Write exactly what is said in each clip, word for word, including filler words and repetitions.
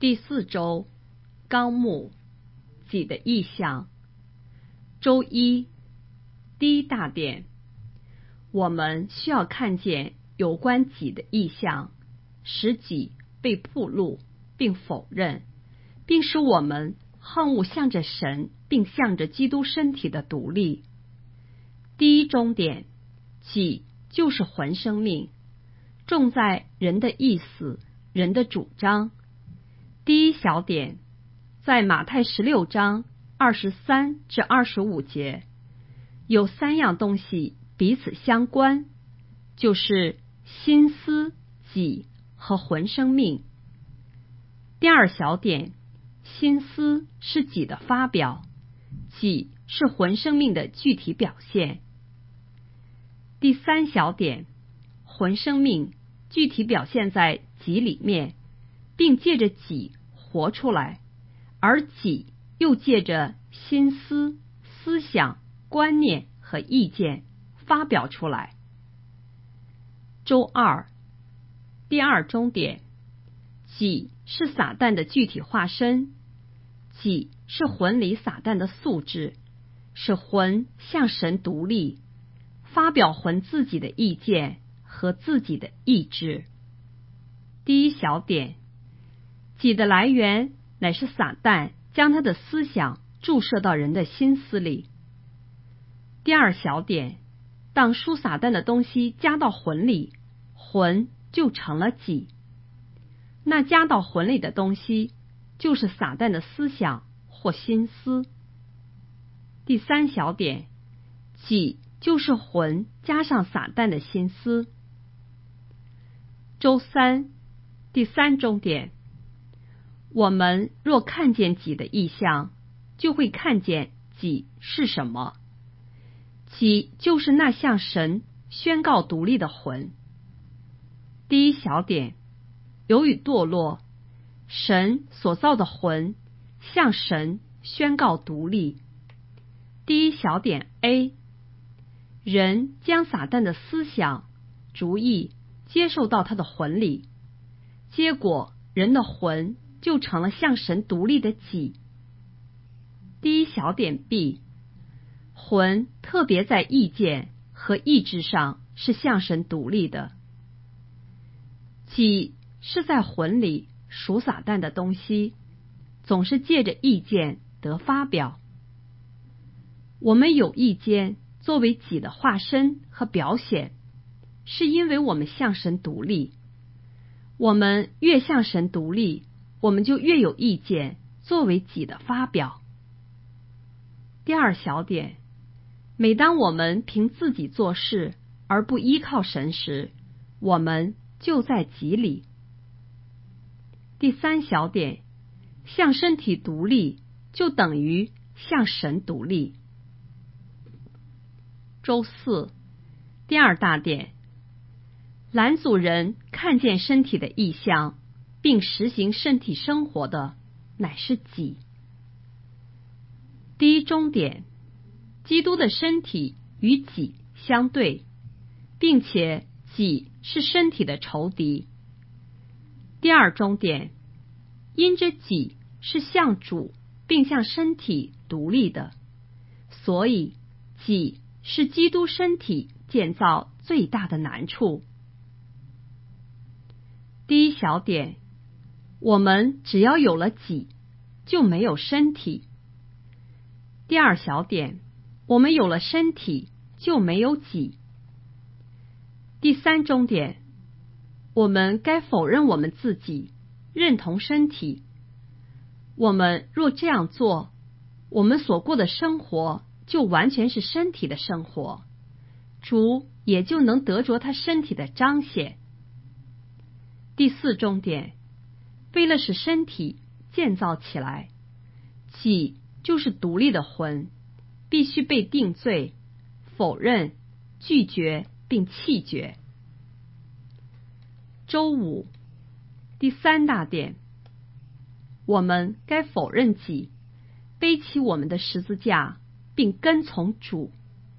第四周纲目己的意象。周一第一大点，我们需要看见有关己的意象，使己被暴露并否认，并使我们恨恶向着神并向着基督身体的独立。第一中点，己就是魂生命，重在人的意思，人的主张。第一小点，在马太十六章二十三至二十五节，有三样东西彼此相关，就是心思、己和魂生命。第二小点，心思是己的发表，己是魂生命的具体表现。第三小点，魂生命具体表现在己里面，并借着己活出来，而己又借着心思、思想、观念和意见发表出来。周二第二中点，己是撒旦的具体化身，己是魂里撒旦的素质，使魂向神独立，发表魂自己的意见和自己的意志。第一小点，己的来源乃是撒旦将他的思想注射到人的心思里。第二小点，当属撒旦的东西加到魂里，魂就成了己。那加到魂里的东西就是撒旦的思想或心思。第三小点，己就是魂加上撒旦的心思。周三第三中点，我们若看见己的意象，就会看见己是什么。己就是那向神宣告独立的魂。第一小点，由于堕落，神所造的魂向神宣告独立。第一小点 A， 人将撒旦的思想、主意接受到他的魂里，结果人的魂就成了向神独立的己。第一小点 B， 魂特别在意见和意志上是向神独立的。己是在魂里属撒旦的东西，总是借着意见得发表。我们有意见作为己的化身和表现，是因为我们向神独立。我们越向神独立，我们就越有意见作为己的发表。第二小点，每当我们凭自己做事而不依靠神时，我们就在己里。第三小点，向身体独立就等于向神独立。周四第二大点，拦阻人看见身体的意象并实行身体生活的乃是己。第一中点，基督的身体与己相对，并且己是身体的仇敌。第二中点，因着己是向主并向身体独立的，所以己是基督身体建造最大的难处。第一小点，我们只要有了己，就没有身体。第二小点，我们有了身体，就没有己。第三中点，我们该否认我们自己，认同身体。我们若这样做，我们所过的生活就完全是身体的生活，主也就能得着他身体的彰显。第四中点，为了使身体建造起来，己就是独立的魂，必须被定罪、否认、拒绝并弃绝。周五第三大点，我们该否认己，背起我们的十字架，并跟从主。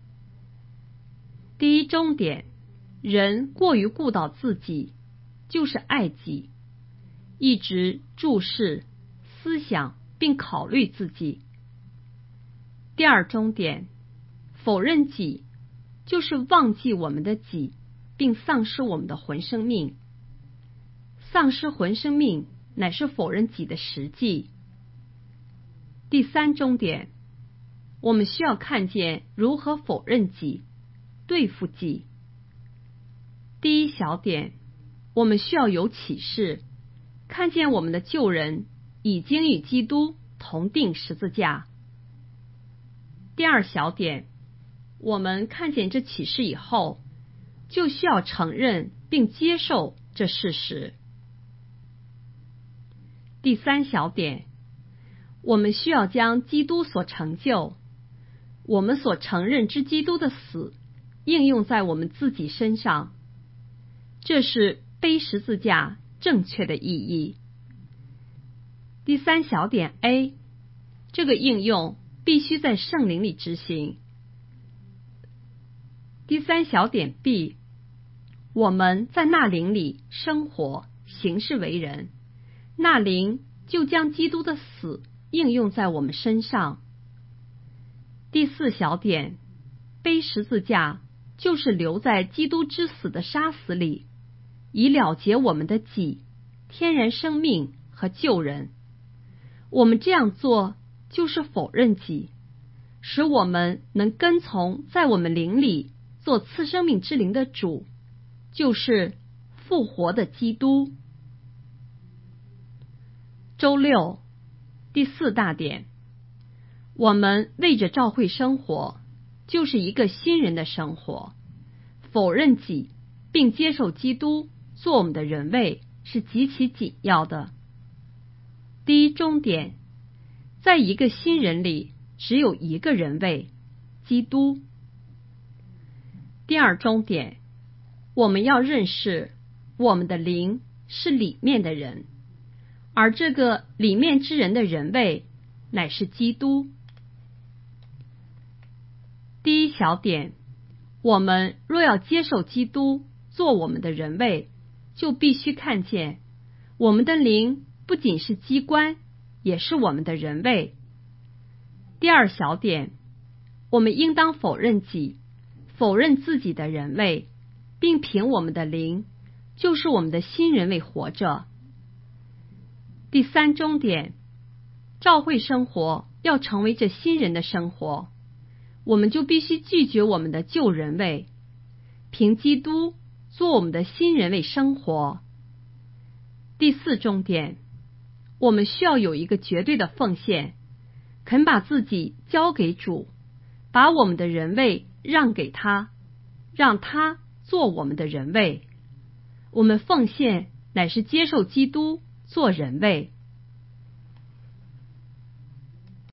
第一中点，人过于顾到自己，就是爱己， 一直注视、思想并考虑自己。第二终点，否认己，就是忘记我们的己，并丧失我们的魂生命。丧失魂生命乃是否认己的实际。第三终点，我们需要看见如何否认己，对付己。第一小点，我们需要有启示，看见我们的旧人已经与基督同定十字架。第二小点，我们看见这启示以后，就需要承认并接受这事实。第三小点，我们需要将基督所成就，我们所承认之基督的死，应用在我们自己身上。这是背十字架正确的意义。第三小点 A， 这个应用必须在圣灵里执行。第三小点 B， 我们在那灵里生活，行事为人，那灵就将基督的死应用在我们身上。第四小点，背十字架就是留在基督之死的杀死里，以了结我们的己、天然生命和旧人。我们这样做就是否认己，使我们能跟从在我们灵里做赐生命之灵的主，就是复活的基督。周六，第四大点，我们为着召会生活，就是一个新人的生活。否认己并接受基督做我们的人位是极其紧要的。第一终点，在一个新人里只有一个人位，基督。第二终点，我们要认识我们的灵是里面的人，而这个里面之人的人位乃是基督。第一小点，我们若要接受基督做我们的人位，就必须看见我们的灵不仅是机关，也是我们的人位。第二小点，我们应当否认己，否认自己的人位，并凭我们的灵，就是我们的新人位活着。第三终点，召会生活要成为这新人的生活，我们就必须拒绝我们的旧人位，凭基督做我们的新人位生活。第四终点，我们需要有一个绝对的奉献，肯把自己交给主，把我们的人位让给他，让他做我们的人位。我们奉献乃是接受基督做人位。